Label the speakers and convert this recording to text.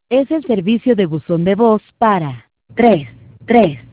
Speaker 1: Es el servicio de buzón de voz para 3 3